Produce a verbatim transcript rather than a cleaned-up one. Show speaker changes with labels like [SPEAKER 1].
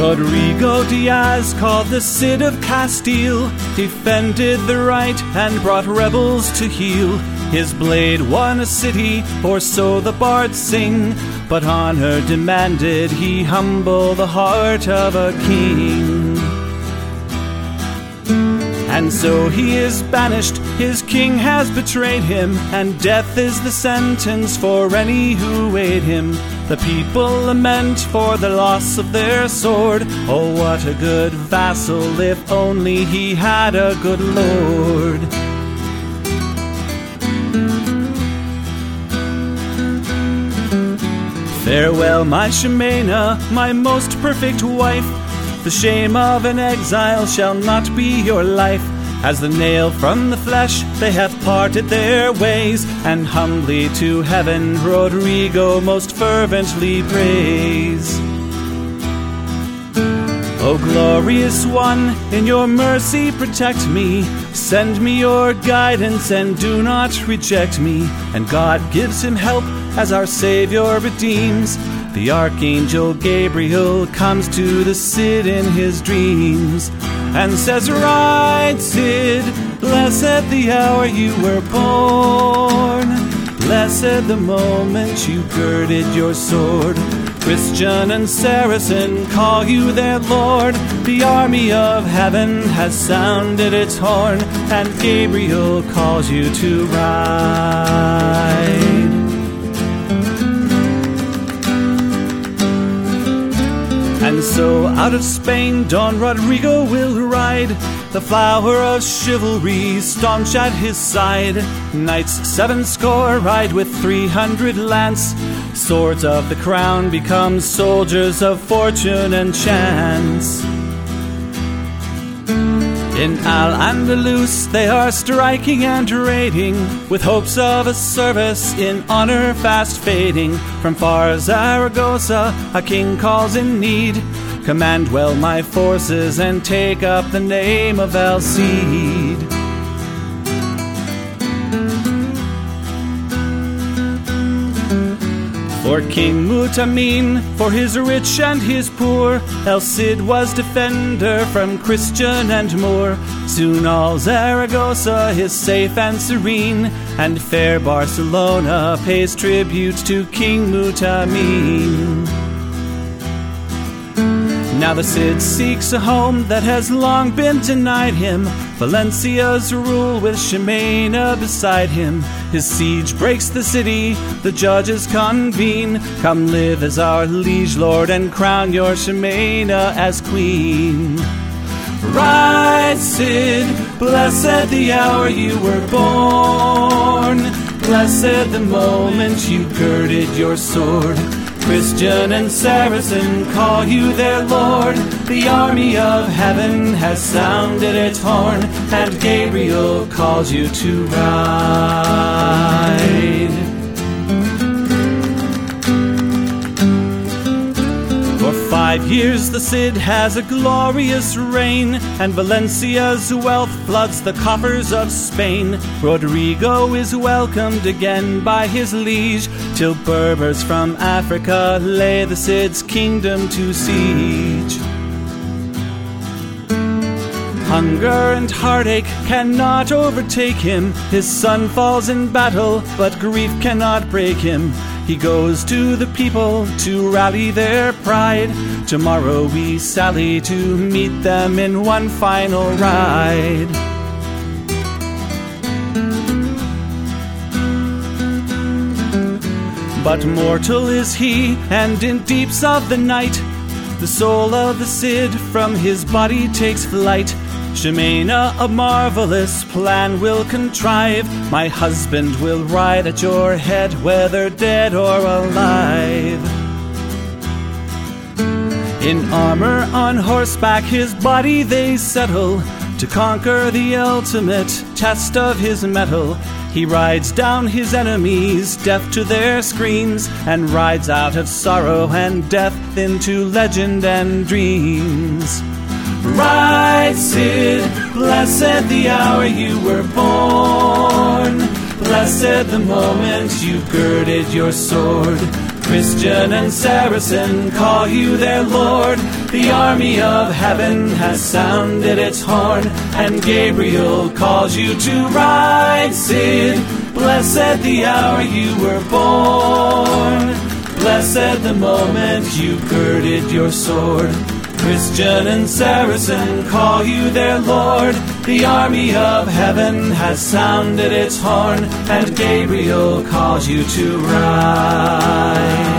[SPEAKER 1] Rodrigo Diaz, called the Cid of Castile, defended the right and brought rebels to heel. His blade won a city, or so the bards sing, but honor demanded he humble the heart of a king. And so he is banished, his king has betrayed him, and death is the sentence for any who aid him. The people lament for the loss of their sword. Oh, what a good vassal, if only he had a good lord. Farewell, my Ximena, my most perfect wife. The shame of an exile shall not be your life. As the nail from the flesh, they have parted their ways, and humbly to heaven Rodrigo most fervently prays. O glorious one, in your mercy protect me. Send me your guidance and do not reject me. And God gives him help as our Savior redeems. The Archangel Gabriel comes to the Cid in his dreams and says, "Ride, Cid, blessed the hour you were born. Blessed the moment you girded your sword. Christian and Saracen call you their lord. The army of heaven has sounded its horn, and Gabriel calls you to ride." And so out of Spain Don Rodrigo will ride, the flower of chivalry staunch at his side. Knights seven score ride with three hundred lance. Swords of the crown become soldiers of fortune and chance. In Al-Andalus they are striking and raiding, with hopes of a service in honor fast fading. From far Zaragoza a king calls in need. Command well my forces and take up the name of El Cid. For King Mutamin, for his rich and his poor, El Cid was defender from Christian and Moor. Soon all Zaragoza is safe and serene, and fair Barcelona pays tribute to King Mutamin. Now the Cid seeks a home that has long been denied him. Valencia's rule with Ximena beside him. His siege breaks the city, the judges convene. Come live as our liege lord and crown your Ximena as queen. Ride, Cid, blessed the hour you were born. Blessed the moment you girded your sword. Christian and Saracen call you their lord. The army of heaven has sounded its horn, and Gabriel calls you to ride. For five years the Cid has a glorious reign, and Valencia's wealth floods the coffers of Spain. Rodrigo is welcomed again by his liege, till Berbers from Africa lay the Cid's kingdom to siege. Hunger and heartache cannot overtake him. His son falls in battle, but grief cannot break him. He goes to the people to rally their pride. Tomorrow we sally to meet them in one final ride. But mortal is he, and in deeps of the night, the soul of the Cid from his body takes flight. Ximena a marvelous plan will contrive. My husband will ride at your head, whether dead or alive. In armor on horseback his body they settle, to conquer the ultimate test of his mettle. He rides down his enemies, deaf to their screams, and rides out of sorrow and death into legend and dreams. Ride, Cid, blessed the hour you were born. Blessed the moment you girded your sword. Christian and Saracen call you their Lord. The army of heaven has sounded its horn, and Gabriel calls you to ride, Cid. Blessed the hour you were born, blessed the moment you girded your sword. Christian and Saracen call you their Lord. The army of heaven has sounded its horn, and Gabriel calls you to ride.